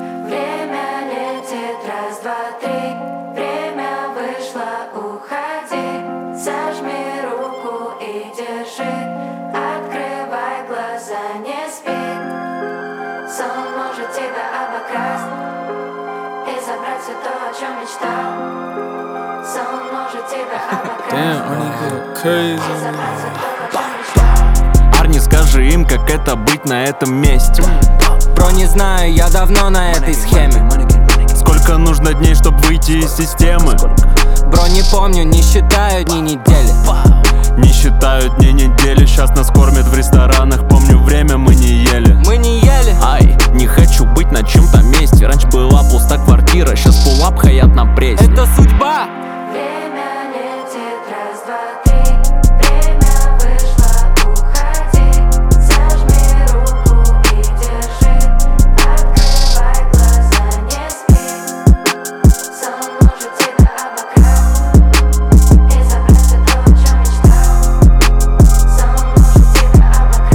Время летит, раз, два, три. Время вышло, уходи. Зажми руку и держи. Открывай глаза, не спи. Сон может тебя обокрасть и забрать все то, о чем мечтал. Сон может тебя обокрасть и забрать все то, о чем мечтал. Парни, скажи им, как это быть на этом месте. Бро, не знаю, я давно на этой схеме. Сколько нужно дней, чтобы выйти из системы? Бро, не помню, не считаю дни недели. Не считаю дни недели, сейчас нас кормят в ресторанах. Помню время, мы не ели. Мы не ели. Ай, не хочу быть на чем-то месте. Раньше была пуста квартира, сейчас пулап хаят на прессе. Это судьба. Время летит, раз, два, три. Время вышло, уходи. Зажми руку и держи. Открывай глаза, не спи. Сон может тебя обокрасть и забрать все то, о чем мечтал. Сон может тебя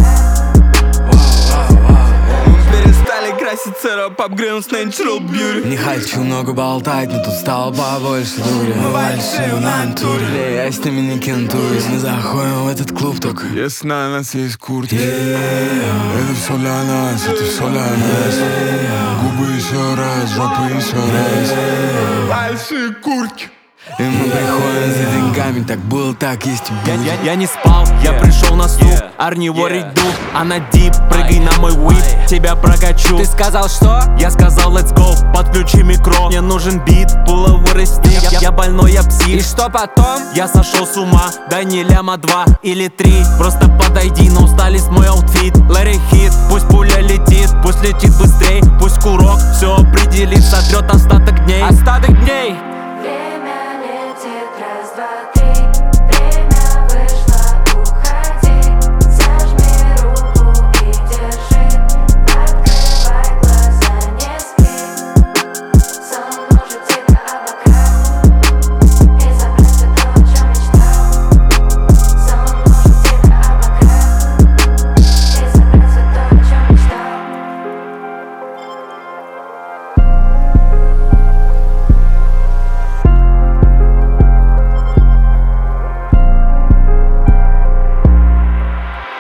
обокрасть. Мы перестали краситься, рэп апгрейд с natural beauty. Не хочу много болтать, но тут стало побольше дури. Мы большие на антуре, я с ними не кентуюсь. Мы заходим в этот клуб только Если на нас есть куртки. Это все для нас, это все для нас. Губы еще раз, жопа еще раз. Большие куртки. и мы приходим за деньгами, так было, так есть и будет. Я не спал, я пришел на стук. Арни ворить дух, а на дип, прыгай на мой whip, тебя прокачу. Ты сказал что? Я сказал let's go, подключи микро. Мне нужен бит, пуло вырасти. Я больной, я И псих. что потом? Я сошел с ума, дай не ляма 2 или 3. Просто подойди, но устали с мой аутфит. Let it hit, пусть пуля летит, пусть летит быстрей, пусть кур